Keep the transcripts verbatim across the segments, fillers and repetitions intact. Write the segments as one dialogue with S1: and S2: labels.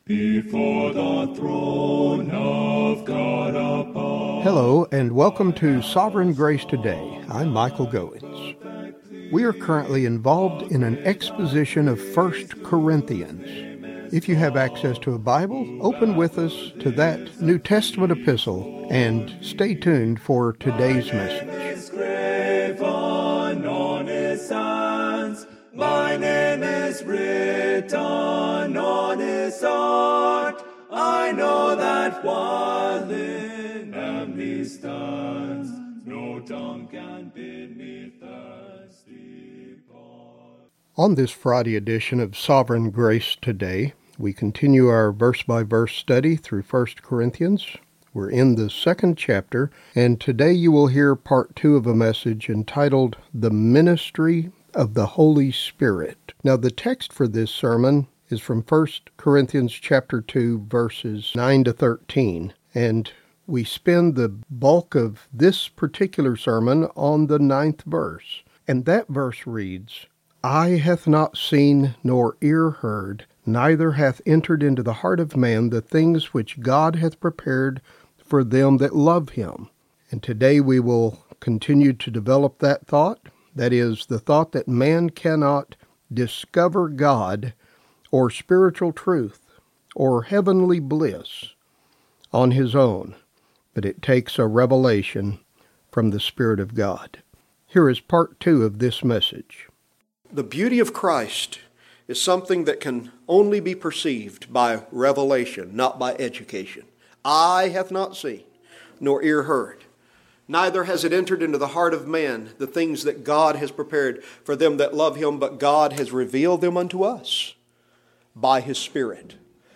S1: Before the throne of God above.
S2: Hello, and welcome to Sovereign Grace Today. I'm Michael Goins. We are currently involved in an exposition of First Corinthians. If you have access to a Bible, open with us to that New Testament epistle and stay tuned for today's message.
S1: My name is written on his heart. I know that while in him he stands, no tongue can bid me thirsty part.
S2: On this Friday edition of Sovereign Grace Today, we continue our verse-by-verse study through First Corinthians. We're in the second chapter, and today you will hear part two of a message entitled The Ministry of the Holy Spirit. Now, the text for this sermon is from First Corinthians chapter two, verses nine to thirteen, and we spend the bulk of this particular sermon on the ninth verse. And that verse reads, Eye hath not seen nor ear heard, neither hath entered into the heart of man the things which God hath prepared for them that love him. And today we will continue to develop that thought. That is, the thought that man cannot discover God or spiritual truth or heavenly bliss on his own, but it takes a revelation from the Spirit of God. Here is part two of this message.
S3: The beauty of Christ is something that can only be perceived by revelation, not by education. Eye hath not seen, nor ear heard. Neither has it entered into the heart of man the things that God has prepared for them that love him, but God has revealed them unto us by his Spirit.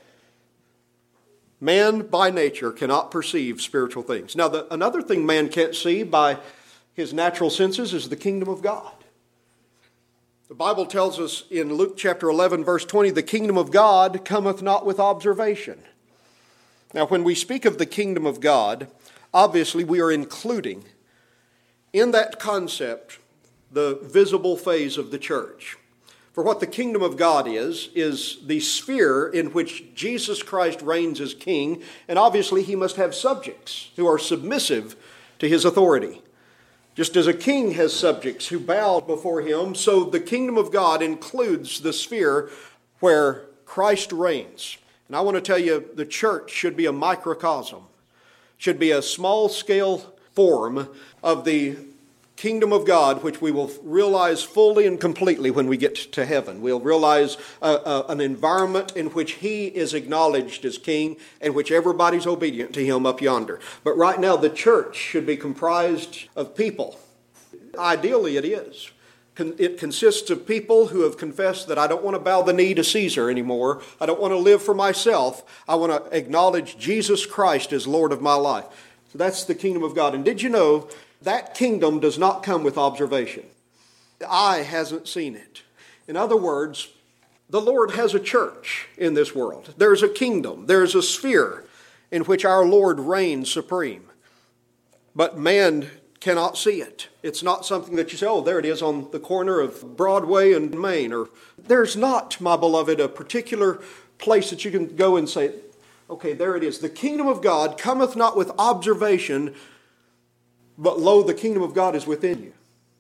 S3: Man by nature cannot perceive spiritual things. Now, the, another thing man can't see by his natural senses is the kingdom of God. The Bible tells us in Luke chapter eleven, verse twenty, the kingdom of God cometh not with observation. Now, when we speak of the kingdom of God, obviously, we are including in that concept the visible phase of the church. For what the kingdom of God is, is the sphere in which Jesus Christ reigns as king, and obviously he must have subjects who are submissive to his authority. Just as a king has subjects who bow before him, so the kingdom of God includes the sphere where Christ reigns. And I want to tell you, the church should be a microcosm. Should be a small-scale form of the kingdom of God, which we will realize fully and completely when we get to heaven. We'll realize a, a, an environment in which he is acknowledged as king and which everybody's obedient to him up yonder. But right now, the church should be comprised of people. Ideally, it is. It consists of people who have confessed that I don't want to bow the knee to Caesar anymore. I don't want to live for myself. I want to acknowledge Jesus Christ as Lord of my life. So that's the kingdom of God. And did you know that kingdom does not come with observation? The eye hasn't seen it. In other words, the Lord has a church in this world. There's a kingdom. There's a sphere in which our Lord reigns supreme. But man cannot see it. It's not something that you say, oh, there it is on the corner of Broadway and Main. Or there's not, my beloved, a particular place that you can go and say, okay, there it is. The kingdom of God cometh not with observation, but lo, the kingdom of God is within you.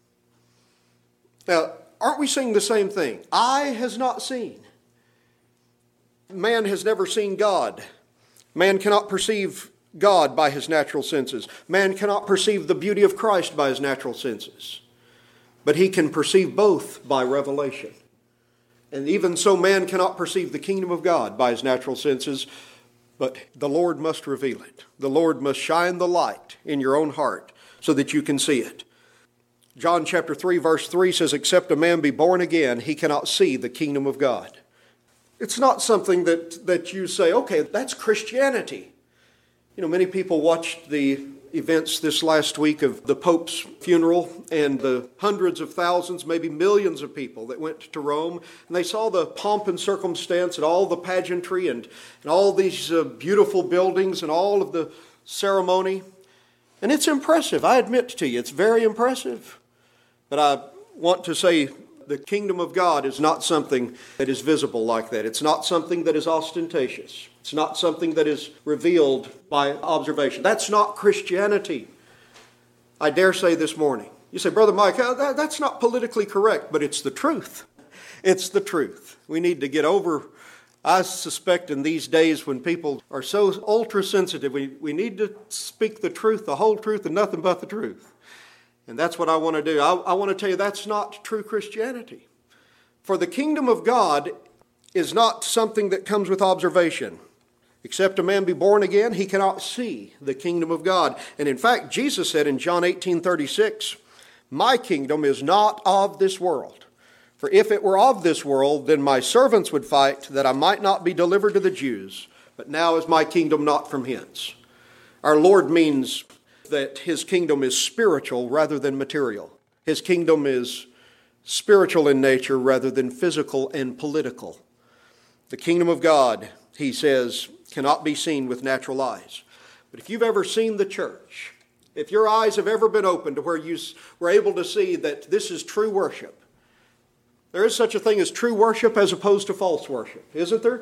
S3: Now, aren't we saying the same thing? Eye has not seen. Man has never seen God. Man cannot perceive God by his natural senses. Man cannot perceive the beauty of Christ by his natural senses. But he can perceive both by revelation. And even so, man cannot perceive the kingdom of God by his natural senses, but the Lord must reveal it. The Lord must shine the light in your own heart so that you can see it. John chapter three, verse three says, except a man be born again, he cannot see the kingdom of God. It's not something that, that you say, okay, that's Christianity. You know, many people watched the events this last week of the Pope's funeral and the hundreds of thousands, maybe millions of people that went to Rome. And they saw the pomp and circumstance and all the pageantry and, and all these uh, beautiful buildings and all of the ceremony. And it's impressive. I admit to you, it's very impressive. But I want to say The kingdom of God is not something that is visible like that. It's not something that is ostentatious. It's not something that is revealed by observation. That's not Christianity. I dare say this morning. You say, Brother Mike, that's not politically correct, but it's the truth. It's the truth. We need to get over, I suspect in these days when people are so ultra-sensitive, we, we need to speak the truth, the whole truth, and nothing but the truth. And that's what I want to do. I, I want to tell you that's not true Christianity. For the kingdom of God is not something that comes with observation. Except a man be born again, he cannot see the kingdom of God. And in fact, Jesus said in John eighteen thirty-six, my kingdom is not of this world. For if it were of this world, then my servants would fight that I might not be delivered to the Jews. But now is my kingdom not from hence. Our Lord means that his kingdom is spiritual rather than material. His kingdom is spiritual in nature rather than physical and political. The kingdom of God, he says, cannot be seen with natural eyes. But if you've ever seen the church, if your eyes have ever been opened to where you were able to see that this is true worship, there is such a thing as true worship as opposed to false worship, isn't there?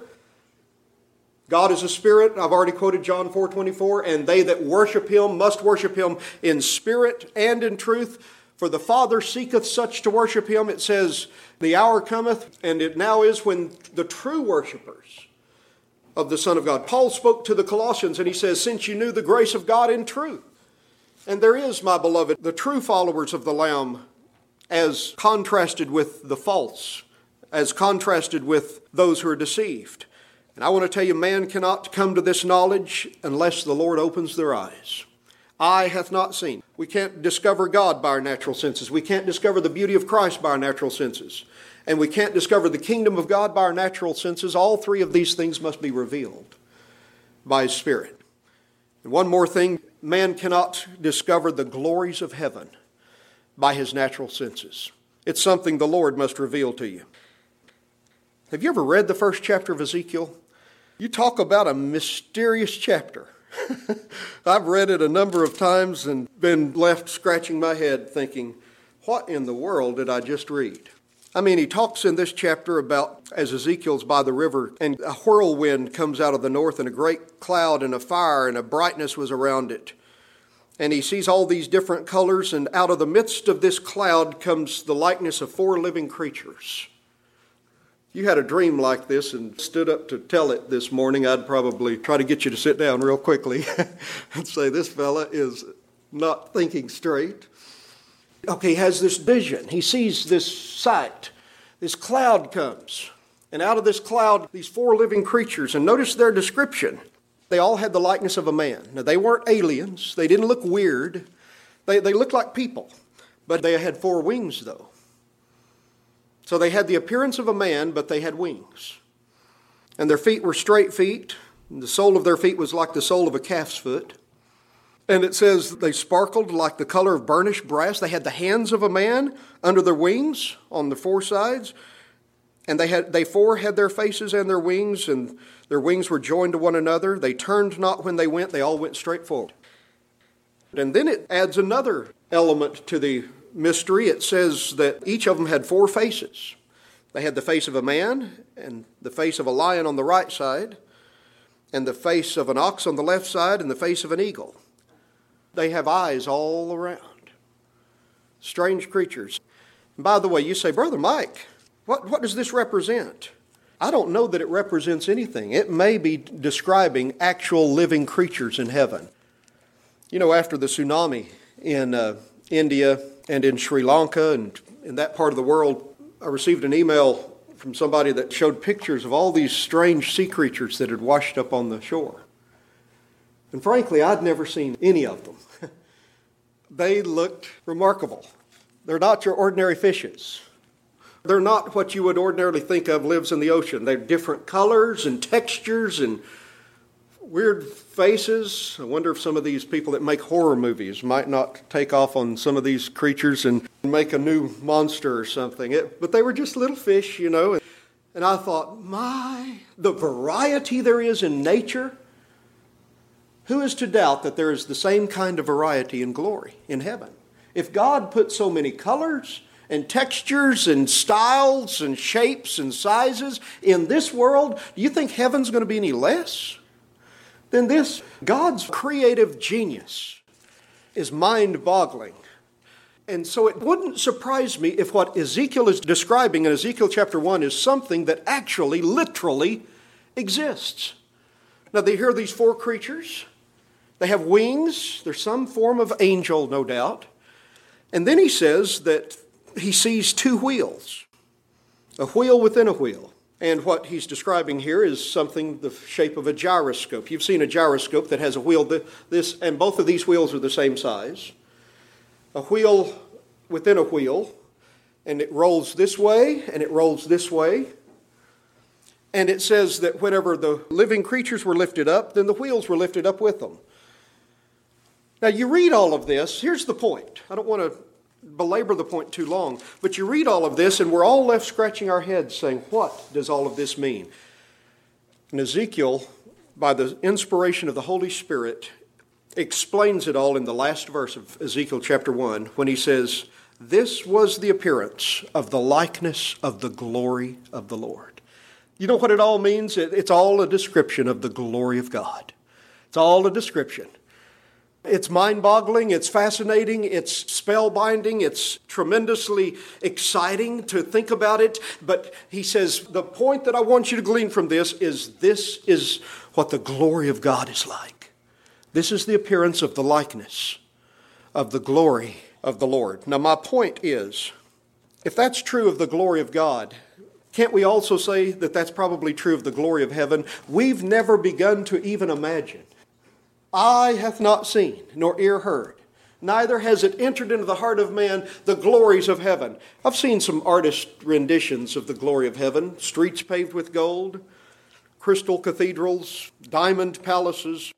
S3: God is a spirit. I've already quoted John four twenty-four, and they that worship him must worship him in spirit and in truth. For the Father seeketh such to worship him. It says, the hour cometh, and it now is when the true worshipers of the Son of God. Paul spoke to the Colossians and he says, since you knew the grace of God in truth. And there is, my beloved, the true followers of the Lamb as contrasted with the false, as contrasted with those who are deceived. And I want to tell you, man cannot come to this knowledge unless the Lord opens their eyes. Eye hath not seen. We can't discover God by our natural senses. We can't discover the beauty of Christ by our natural senses. And we can't discover the kingdom of God by our natural senses. All three of these things must be revealed by his Spirit. And one more thing, man cannot discover the glories of heaven by his natural senses. It's something the Lord must reveal to you. Have you ever read the first chapter of Ezekiel? You talk about a mysterious chapter. I've read it a number of times and been left scratching my head thinking, what in the world did I just read? I mean, he talks in this chapter about as Ezekiel's by the river, and a whirlwind comes out of the north, and a great cloud and a fire and a brightness was around it. And he sees all these different colors, and out of the midst of this cloud comes the likeness of four living creatures. If you had a dream like this and stood up to tell it this morning, I'd probably try to get you to sit down real quickly and say, this fella is not thinking straight. Okay, he has this vision. He sees this sight. This cloud comes. And out of this cloud, these four living creatures. And notice their description. They all had the likeness of a man. Now, they weren't aliens. They didn't look weird. They, they looked like people. But they had four wings, though. So they had the appearance of a man, but they had wings. And their feet were straight feet. And the sole of their feet was like the sole of a calf's foot. And it says they sparkled like the color of burnished brass. They had the hands of a man under their wings on the four sides. And they had they four had their faces and their wings, and their wings were joined to one another. They turned not when they went. They all went straight forward. And then it adds another element to the mystery. It says that each of them had four faces. They had the face of a man, and the face of a lion on the right side, and the face of an ox on the left side, and the face of an eagle. They have eyes all around. Strange creatures. And by the way, you say, Brother Mike, what, what does this represent? I don't know that it represents anything. It may be describing actual living creatures in heaven. You know, after the tsunami in uh, India and in Sri Lanka and in that part of the world, I received an email from somebody that showed pictures of all these strange sea creatures that had washed up on the shore. And frankly, I'd never seen any of them. They looked remarkable. They're not your ordinary fishes. They're not what you would ordinarily think of lives in the ocean. They're different colors and textures and weird faces. I wonder if some of these people that make horror movies might not take off on some of these creatures and make a new monster or something. It, but they were just little fish, you know. And I thought, my, the variety there is in nature. Who is to doubt that there is the same kind of variety in glory in heaven? If God put so many colors and textures and styles and shapes and sizes in this world, do you think heaven's going to be any less than this? God's creative genius is mind-boggling. And so it wouldn't surprise me if what Ezekiel is describing in Ezekiel chapter one is something that actually, literally exists. Now, they hear these four creatures. They have wings. They're some form of angel, no doubt. And then he says that he sees two wheels, a wheel within a wheel. And what he's describing here is something the shape of a gyroscope. You've seen a gyroscope that has a wheel, this, and both of these wheels are the same size. A wheel within a wheel, and it rolls this way, and it rolls this way. And it says that whenever the living creatures were lifted up, then the wheels were lifted up with them. Now you read all of this, here's the point. I don't want to belabor the point too long, but you read all of this and we're all left scratching our heads saying, what does all of this mean? And Ezekiel, by the inspiration of the Holy Spirit, explains it all in the last verse of Ezekiel chapter one when he says, this was the appearance of the likeness of the glory of the Lord. You know what it all means? It's all a description of the glory of God. It's all a description. It's mind-boggling, it's fascinating, it's spellbinding, it's tremendously exciting to think about it. But he says, the point that I want you to glean from this is this is what the glory of God is like. This is the appearance of the likeness of the glory of the Lord. Now my point is, if that's true of the glory of God, can't we also say that that's probably true of the glory of heaven? We've never begun to even imagine. Eye hath not seen, nor ear heard, neither has it entered into the heart of man the glories of heaven. I've seen some artist renditions of the glory of heaven, streets paved with gold, crystal cathedrals, diamond palaces.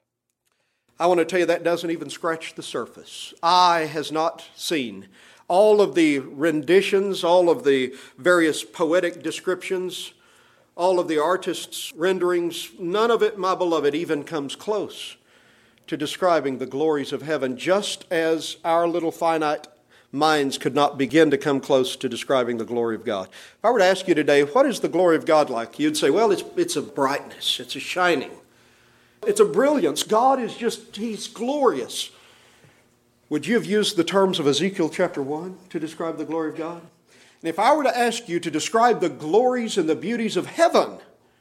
S3: I want to tell you that doesn't even scratch the surface. Eye has not seen. All of the renditions, all of the various poetic descriptions, all of the artists' renderings, none of it, my beloved, even comes close to describing the glories of heaven, just as our little finite minds could not begin to come close to describing the glory of God. If I were to ask you today, what is the glory of God like? You'd say, well, it's, it's a brightness, it's a shining, it's a brilliance. God is just, He's glorious. Would you have used the terms of Ezekiel chapter one to describe the glory of God? And if I were to ask you to describe the glories and the beauties of heaven,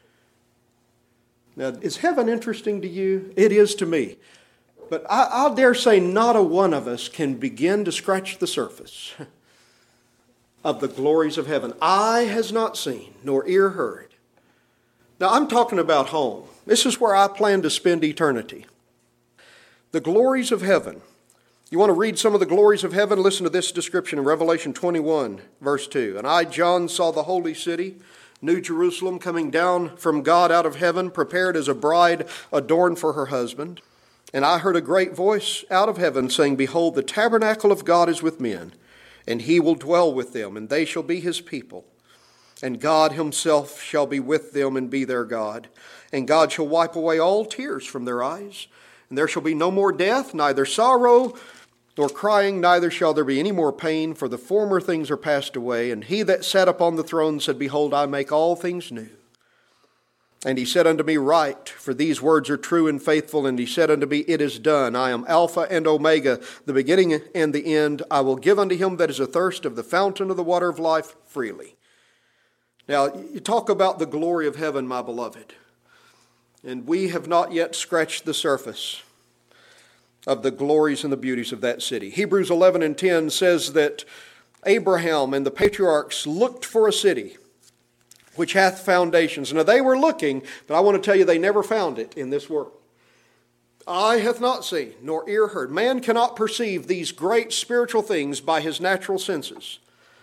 S3: now, is heaven interesting to you? It is to me. But I, I'll dare say not a one of us can begin to scratch the surface of the glories of heaven. Eye has not seen, nor ear heard. Now, I'm talking about home. This is where I plan to spend eternity. The glories of heaven. You want to read some of the glories of heaven? Listen to this description in Revelation twenty-one, verse two. And I, John, saw the holy city, New Jerusalem, coming down from God out of heaven, prepared as a bride adorned for her husband. And I heard a great voice out of heaven saying, behold, the tabernacle of God is with men, and he will dwell with them, and they shall be his people. And God himself shall be with them and be their God. And God shall wipe away all tears from their eyes. And there shall be no more death, neither sorrow, nor crying, neither shall there be any more pain, for the former things are passed away. And he that sat upon the throne said, behold, I make all things new. And he said unto me, write, for these words are true and faithful. And he said unto me, it is done. I am Alpha and Omega, the beginning and the end. I will give unto him that is athirst of the fountain of the water of life freely. Now, you talk about the glory of heaven, my beloved. And we have not yet scratched the surface of the glories and the beauties of that city. Hebrews eleven and ten says that Abraham and the patriarchs looked for a city which hath foundations. Now they were looking, but I want to tell you they never found it in this world. Eye hath not seen, nor ear heard. Man cannot perceive these great spiritual things by his natural senses.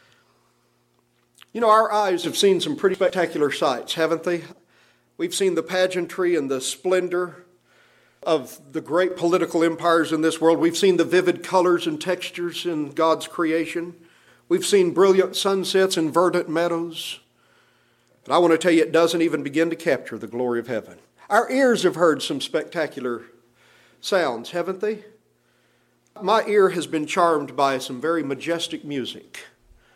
S3: You know, our eyes have seen some pretty spectacular sights, haven't they? We've seen the pageantry and the splendor of the great political empires in this world. We've seen the vivid colors and textures in God's creation. We've seen brilliant sunsets and verdant meadows. But I want to tell you, it doesn't even begin to capture the glory of heaven. Our ears have heard some spectacular sounds, haven't they? My ear has been charmed by some very majestic music.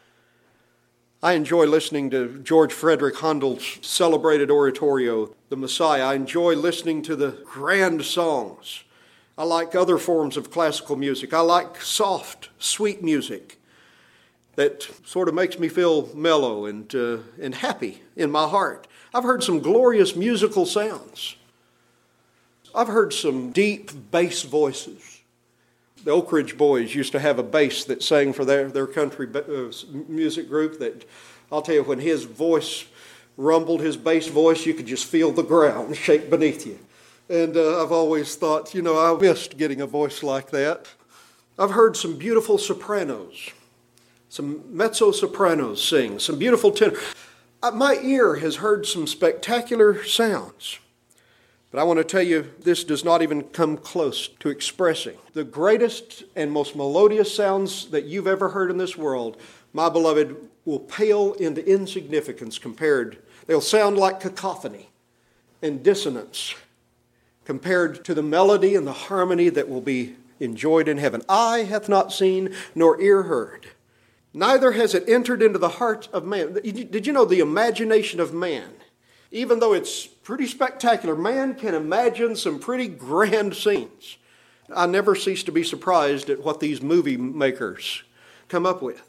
S3: I enjoy listening to George Frederick Handel's celebrated oratorio, The Messiah. I enjoy listening to the grand songs. I like other forms of classical music. I like soft, sweet music that sort of makes me feel mellow and, uh, and happy in my heart. I've heard some glorious musical sounds. I've heard some deep bass voices. The Oak Ridge Boys used to have a bass that sang for their, their country uh, music group that, I'll tell you, when his voice rumbled, his bass voice, you could just feel the ground shake beneath you. And uh, I've always thought, you know, I missed getting a voice like that. I've heard some beautiful sopranos, some mezzo-sopranos sing, some beautiful tenor. Uh, my ear has heard some spectacular sounds. But I want to tell you, this does not even come close to expressing the greatest and most melodious sounds that you've ever heard in this world. My beloved, will pale into insignificance compared. They'll sound like cacophony and dissonance compared to the melody and the harmony that will be enjoyed in heaven. Eye hath not seen, nor ear heard. Neither has it entered into the heart of man. Did you know the imagination of man, even though it's pretty spectacular, man can imagine some pretty grand scenes. I never cease to be surprised at what these movie makers come up with.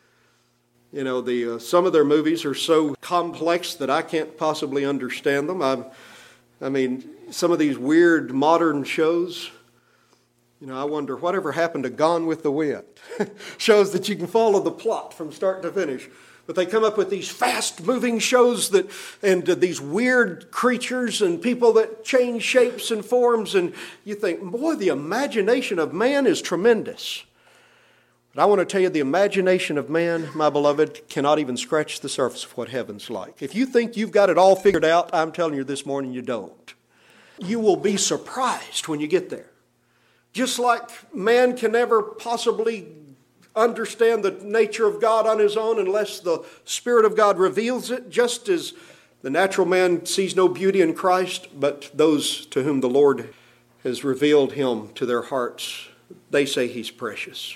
S3: You know, the uh, some of their movies are so complex that I can't possibly understand them. I'm, I mean, some of these weird modern shows, you know, I wonder whatever happened to Gone with the Wind. Shows that you can follow the plot from start to finish. But they come up with these fast-moving shows that, and uh, these weird creatures and people that change shapes and forms, and you think, boy, the imagination of man is tremendous. But I want to tell you, the imagination of man, my beloved, cannot even scratch the surface of what heaven's like. If you think you've got it all figured out, I'm telling you this morning you don't. You will be surprised when you get there. Just like man can never possibly understand the nature of God on his own unless the Spirit of God reveals it, just as the natural man sees no beauty in Christ, but those to whom the Lord has revealed him to their hearts, they say he's precious.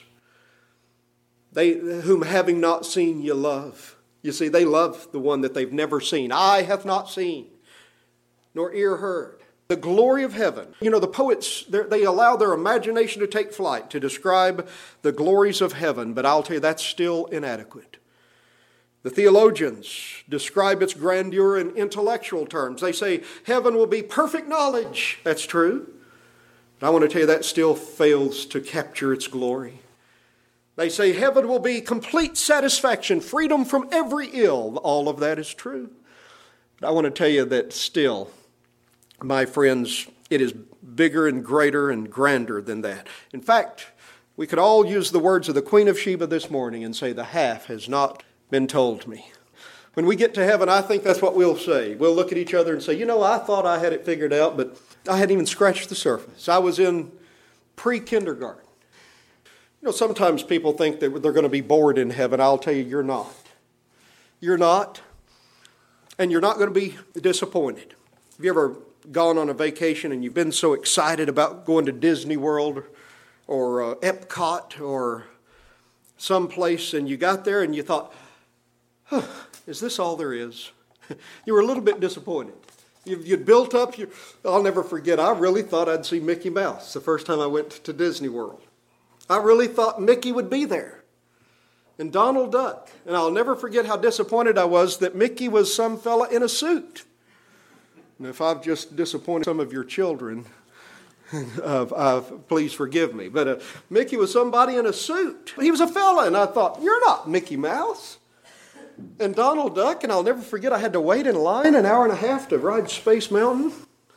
S3: They whom having not seen you love. You see, they love the one that they've never seen. Eye hath not seen, nor ear heard. The glory of heaven. You know, the poets, they allow their imagination to take flight to describe the glories of heaven, but I'll tell you, that's still inadequate. The theologians describe its grandeur in intellectual terms. They say heaven will be perfect knowledge. That's true. But I want to tell you, that still fails to capture its glory. They say heaven will be complete satisfaction, freedom from every ill. All of that is true. But I want to tell you that still, my friends, it is bigger and greater and grander than that. In fact, we could all use the words of the Queen of Sheba this morning and say, the half has not been told me. When we get to heaven, I think that's what we'll say. We'll look at each other and say, you know, I thought I had it figured out, but I hadn't even scratched the surface. I was in pre-kindergarten. You know, sometimes people think that they're going to be bored in heaven. I'll tell you, you're not. You're not. And you're not going to be disappointed. Have you ever gone on a vacation and you've been so excited about going to Disney World or uh, Epcot or someplace, and you got there and you thought, huh, is this all there is? You were a little bit disappointed. You'd built up, your, I'll never forget, I really thought I'd see Mickey Mouse the first time I went to Disney World. I really thought Mickey would be there and Donald Duck. And I'll never forget how disappointed I was that Mickey was some fella in a suit. And if I've just disappointed some of your children, uh, uh, please forgive me. But uh, Mickey was somebody in a suit. He was a fella, and I thought, you're not Mickey Mouse. And Donald Duck, and I'll never forget, I had to wait in line an hour and a half to ride Space Mountain.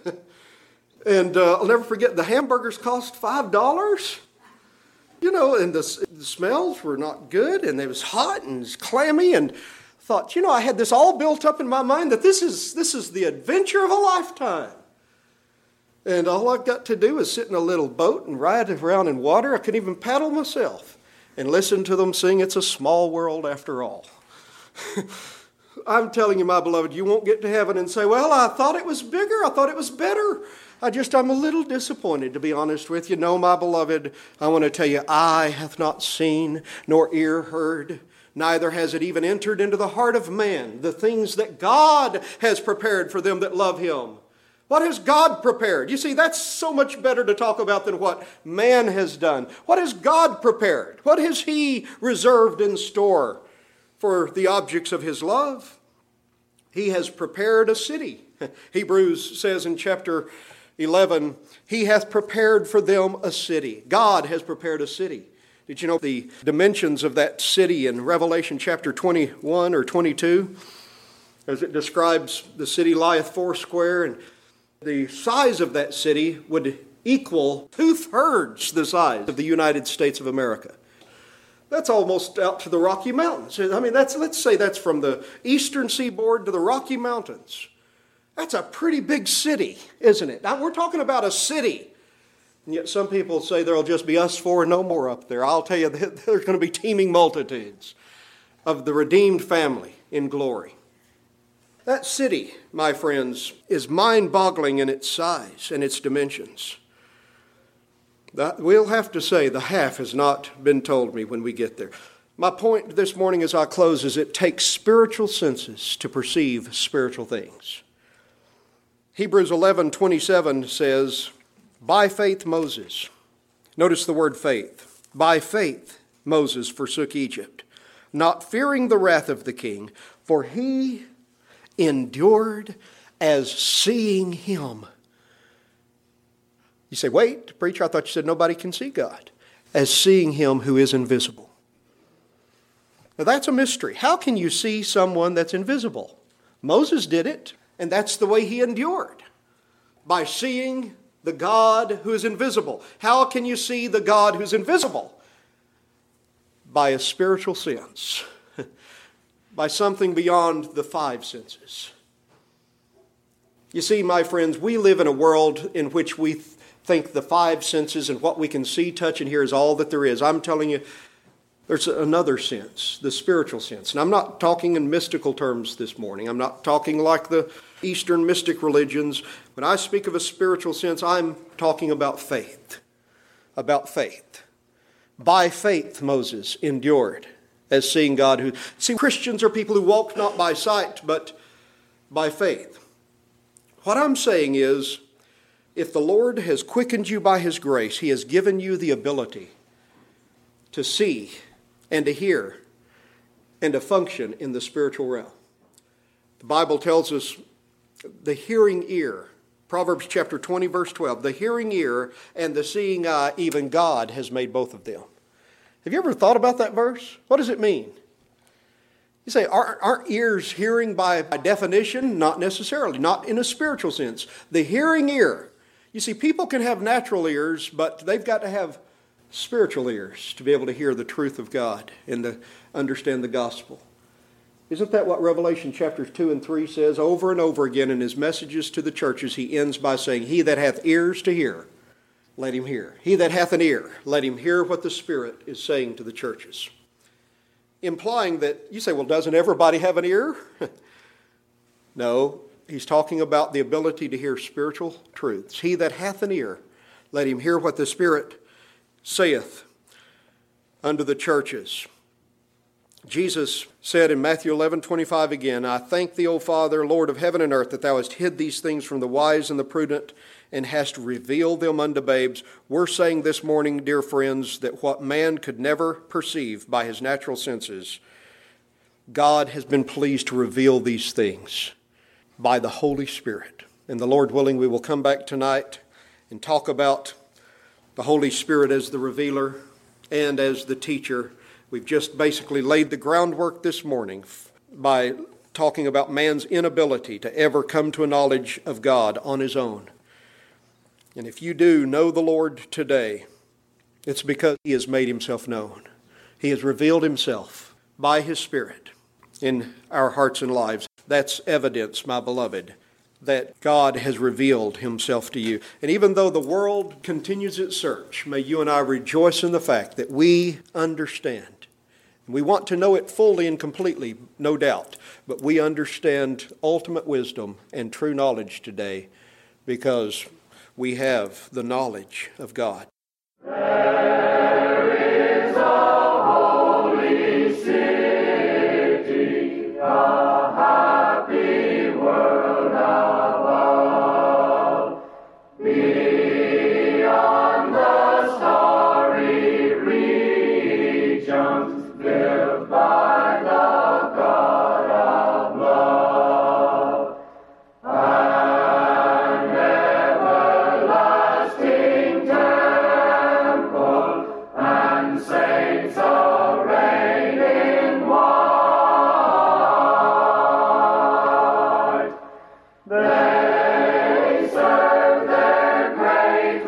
S3: And uh, I'll never forget, the hamburgers cost five dollars. You know, and the, the smells were not good, and it was hot and it was clammy, and thought, you know, I had this all built up in my mind that this is this is the adventure of a lifetime. And all I've got to do is sit in a little boat and ride around in water. I could even paddle myself and listen to them sing, "It's a Small World After All." I'm telling you, my beloved, you won't get to heaven and say, well, I thought it was bigger. I thought it was better. I just, I'm a little disappointed, to be honest with you. No, my beloved, I want to tell you, eye hath not seen, nor ear heard, neither has it even entered into the heart of man the things that God has prepared for them that love him. What has God prepared? You see, that's so much better to talk about than what man has done. What has God prepared? What has he reserved in store for the objects of his love? He has prepared a city. Hebrews says in chapter eleven, he hath prepared for them a city. God has prepared a city. Did you know the dimensions of that city in Revelation chapter twenty-one or twenty-two? As it describes, the city lieth foursquare, and the size of that city would equal two-thirds the size of the United States of America. That's almost out to the Rocky Mountains. I mean, that's let's say that's from the eastern seaboard to the Rocky Mountains. That's a pretty big city, isn't it? Now, we're talking about a city. And yet some people say there'll just be us four and no more up there. I'll tell you, there's going to be teeming multitudes of the redeemed family in glory. That city, my friends, is mind-boggling in its size and its dimensions. That, we'll have to say the half has not been told me when we get there. My point this morning as I close is it takes spiritual senses to perceive spiritual things. Hebrews eleven twenty-seven says, by faith Moses, notice the word faith, by faith Moses forsook Egypt, not fearing the wrath of the king, for he endured as seeing him. You say, wait, preacher, I thought you said nobody can see God. As seeing him who is invisible. Now that's a mystery. How can you see someone that's invisible? Moses did it, and that's the way he endured. By seeing the God who is invisible. How can you see the God who's invisible? By a spiritual sense. By something beyond the five senses. You see, my friends, we live in a world in which we th- think the five senses and what we can see, touch, and hear is all that there is. I'm telling you, there's another sense, the spiritual sense. And I'm not talking in mystical terms this morning. I'm not talking like the Eastern mystic religions. When I speak of a spiritual sense, I'm talking about faith. About faith. By faith, Moses endured as seeing God who... See, Christians are people who walk not by sight, but by faith. What I'm saying is, if the Lord has quickened you by his grace, he has given you the ability to see and to hear and to function in the spiritual realm. The Bible tells us the hearing ear, Proverbs chapter twenty, verse twelve, the hearing ear and the seeing eye, even God has made both of them. Have you ever thought about that verse? What does it mean? You say, aren't, aren't ears hearing by, by definition? Not necessarily, not in a spiritual sense. The hearing ear. You see, people can have natural ears, but they've got to have spiritual ears to be able to hear the truth of God and to understand the gospel. Isn't that what Revelation chapters two and three says over and over again in his messages to the churches? He ends by saying, he that hath ears to hear, let him hear. He that hath an ear, let him hear what the Spirit is saying to the churches. Implying that, you say, well, doesn't everybody have an ear? No, he's talking about the ability to hear spiritual truths. He that hath an ear, let him hear what the Spirit saith unto the churches. Jesus said in Matthew eleven twenty-five again, I thank thee, O Father, Lord of heaven and earth, that thou hast hid these things from the wise and the prudent, and hast revealed them unto babes. We're saying this morning, dear friends, that what man could never perceive by his natural senses, God has been pleased to reveal these things by the Holy Spirit. And the Lord willing, we will come back tonight and talk about the Holy Spirit as the revealer and as the teacher. We've just basically laid the groundwork this morning by talking about man's inability to ever come to a knowledge of God on his own. And if you do know the Lord today, it's because he has made himself known. He has revealed himself by his Spirit in our hearts and lives. That's evidence, my beloved, that God has revealed himself to you. And even though the world continues its search, may you and I rejoice in the fact that we understand. We want to know it fully and completely, no doubt, but we understand ultimate wisdom and true knowledge today because we have the knowledge of God.
S1: There is a holy city. They serve their great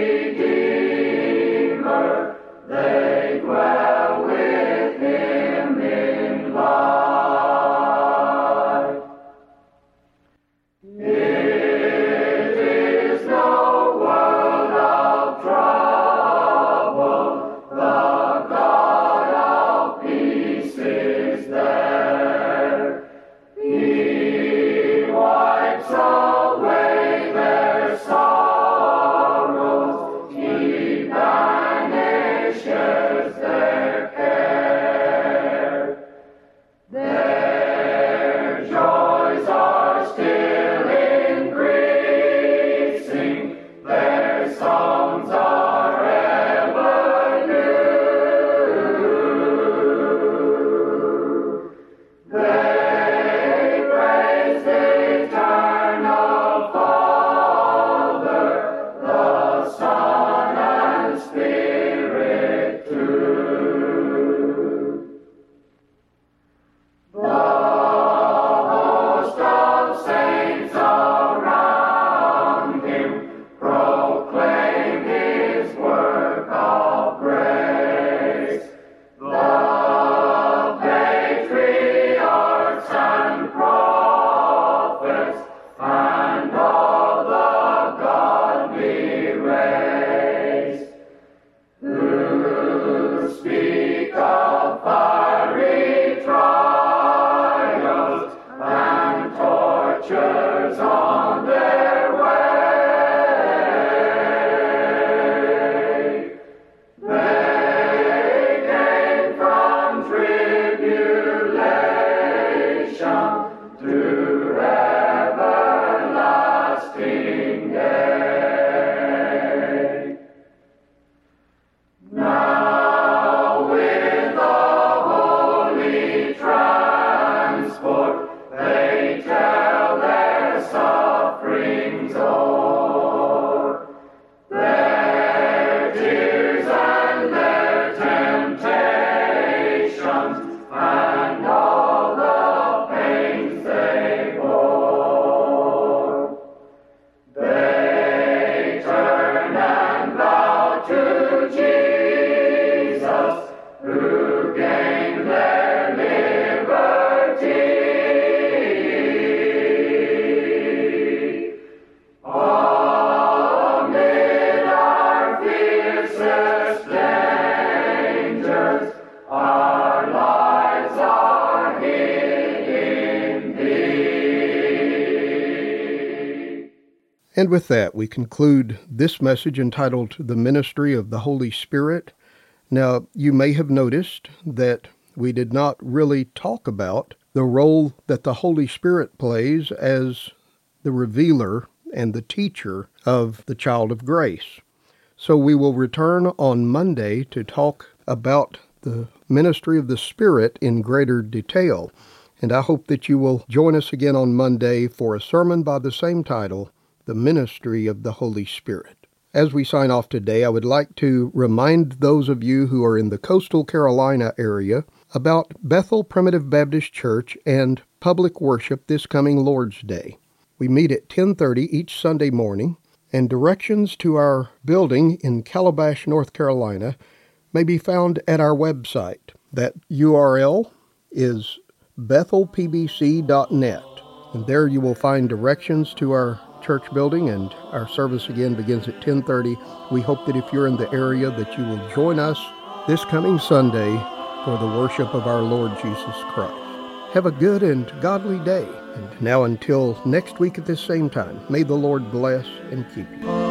S1: Redeemer. They dwell with him in light. It is no world of trouble. The God of peace is there. He wipes away their sorrows. He banishes their care. Their joys are still increasing. Their songs are ever new. They praise the eternal Father, the Son and Spirit too. The host of saints around him proclaim his work of grace. The patriarchs and prophets and all the godly race, who speak of fiery trials and tortures on their way. They came from tribulation to everlasting day. Now with the holy transport they tell their sufferings o'er, their tears and their temptations, and all the pains they bore. They turn and bow to Jesus, who gained their liberty. Amid our fiercest dangers, our lives are hid in thee.
S2: And with that, we conclude this message entitled The Ministry of the Holy Spirit. Now, you may have noticed that we did not really talk about the role that the Holy Spirit plays as the revealer and the teacher of the child of grace. So we will return on Monday to talk about the ministry of the Spirit in greater detail. And I hope that you will join us again on Monday for a sermon by the same title, The Ministry of the Holy Spirit. As we sign off today, I would like to remind those of you who are in the coastal Carolina area about Bethel Primitive Baptist Church and public worship this coming Lord's Day. We meet at ten thirty each Sunday morning, and directions to our building in Calabash, North Carolina may be found at our website. That U R L is bethel p b c dot net, and there you will find directions to our church building, and our service again begins at ten thirty. We hope that if you're in the area that you will join us this coming Sunday for the worship of our Lord Jesus Christ. Have a good and godly day. And now until next week at this same time, may the Lord bless and keep you.